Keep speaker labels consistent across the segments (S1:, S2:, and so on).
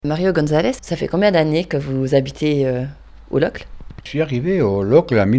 S1: Mario González, ça fait combien d'années que vous habitez au Locle?
S2: Je suis arrivé au Locle en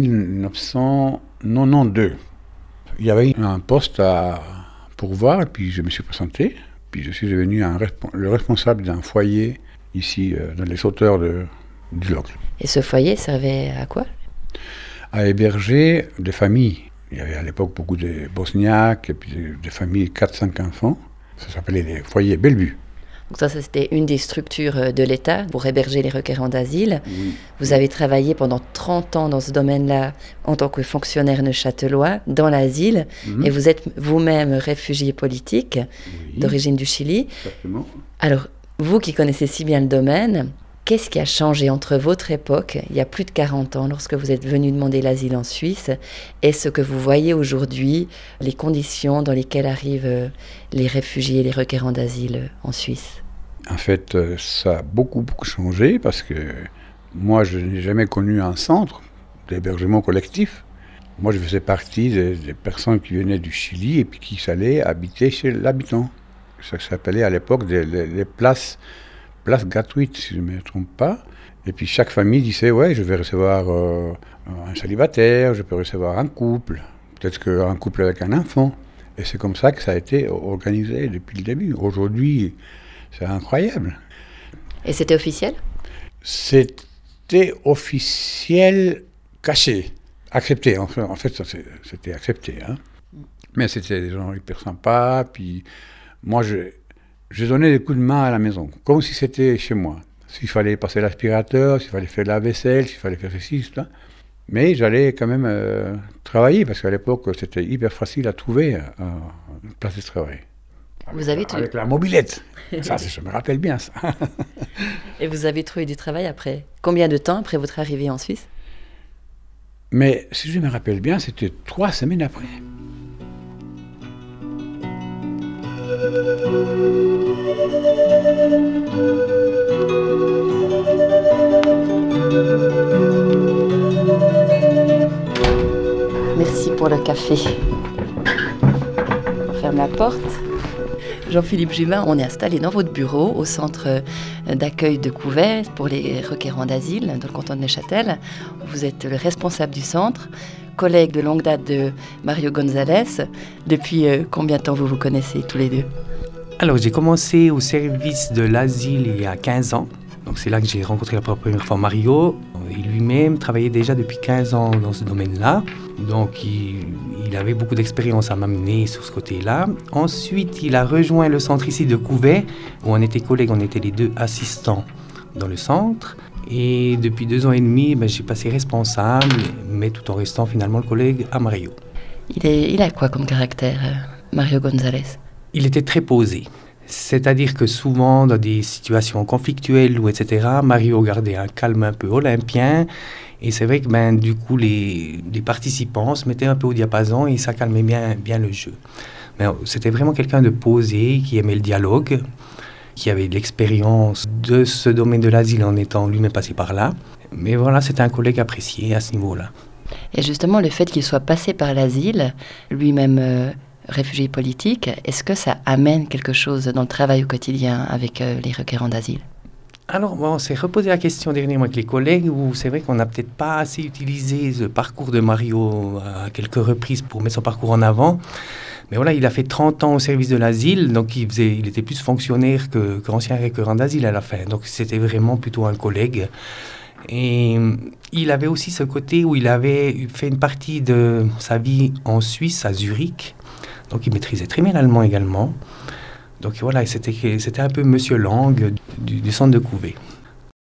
S2: 1992. Il y avait un poste à pourvoir, puis je me suis présenté. Puis je suis devenu le responsable d'un foyer ici, dans les hauteurs du Locle.
S1: Et ce foyer servait à quoi?
S2: À héberger des familles. Il y avait à l'époque beaucoup de Bosniaques, et puis des familles 4-5 enfants. Ça s'appelait les foyers Bellevue.
S1: Donc ça, c'était une des structures de l'État pour héberger les requérants d'asile.
S2: Oui.
S1: Vous avez travaillé pendant 30 ans dans ce domaine-là en tant que fonctionnaire neuchâtelois dans l'asile. Et vous êtes vous-même réfugié politique d'origine du Chili.
S2: Exactement.
S1: Alors, vous qui connaissez si bien le domaine, qu'est-ce qui a changé entre votre époque, il y a plus de 40 ans, lorsque vous êtes venu demander l'asile en Suisse, et ce que vous voyez aujourd'hui, les conditions dans lesquelles arrivent les réfugiés et les requérants d'asile en Suisse?
S2: En fait, ça a beaucoup changé parce que moi, je n'ai jamais connu un centre d'hébergement collectif. Moi, je faisais partie des personnes qui venaient du Chili et puis qui s'allaient habiter chez l'habitant. Ça s'appelait à l'époque les places gratuites, si je ne me trompe pas. Et puis chaque famille disait, ouais, je vais recevoir un célibataire, je peux recevoir un couple, peut-être qu'un couple avec un enfant. Et c'est comme ça que ça a été organisé depuis le début. Aujourd'hui, c'est incroyable.
S1: Et c'était officiel?
S2: C'était officiel, caché, accepté. En fait, c'était accepté. Hein. Mais c'était des gens hyper sympas. Puis moi, je donnais des coups de main à la maison, comme si c'était chez moi. S'il fallait passer l'aspirateur, s'il fallait faire la vaisselle, s'il fallait faire ceci, cela. Mais j'allais quand même travailler, parce qu'à l'époque, c'était hyper facile à trouver une place de travail. Avec la mobilette. Ça, je me rappelle bien ça.
S1: Et vous avez trouvé du travail après combien de temps après votre arrivée en Suisse?
S2: Mais si je me rappelle bien, c'était 3 semaines après.
S1: Merci pour le café. On ferme la porte. Jean-Philippe Jubin, on est installé dans votre bureau au centre d'accueil de Couvet pour les requérants d'asile dans le canton de Neuchâtel. Vous êtes le responsable du centre, collègue de longue date de Mario González. Depuis combien de temps vous vous connaissez tous les deux?
S3: Alors, j'ai commencé au service de l'asile il y a 15 ans. Donc, c'est là que j'ai rencontré la première fois Mario. Il lui-même travaillait déjà depuis 15 ans dans ce domaine-là. Donc, il avait beaucoup d'expérience à m'amener sur ce côté-là. Ensuite, il a rejoint le centre ici de Couvet, où on était collègues, on était les deux assistants dans le centre. Et depuis 2 ans et demi, j'ai passé responsable, mais tout en restant finalement le collègue à Mario.
S1: Il a quoi comme caractère, Mario González?
S3: Il était très posé. C'est-à-dire que souvent, dans des situations conflictuelles ou etc., Mario gardait un calme un peu olympien. Et c'est vrai que du coup, les participants se mettaient un peu au diapason et ça calmait bien le jeu. Mais c'était vraiment quelqu'un de posé, qui aimait le dialogue, qui avait de l'expérience de ce domaine de l'asile en étant lui-même passé par là. Mais voilà, c'était un collègue apprécié à ce niveau-là.
S1: Et justement, le fait qu'il soit passé par l'asile, lui-même réfugié politique, est-ce que ça amène quelque chose dans le travail au quotidien avec les requérants d'asile?
S3: Alors, on s'est reposé la question dernièrement avec les collègues, où c'est vrai qu'on n'a peut-être pas assez utilisé ce parcours de Mario à quelques reprises pour mettre son parcours en avant. Mais voilà, il a fait 30 ans au service de l'asile, donc il était plus fonctionnaire qu'ancien requérant d'asile à la fin. Donc c'était vraiment plutôt un collègue. Et il avait aussi ce côté où il avait fait une partie de sa vie en Suisse, à Zurich. Donc il maîtrisait très bien l'allemand également. Donc voilà, c'était un peu Monsieur Lang du centre de Couvet.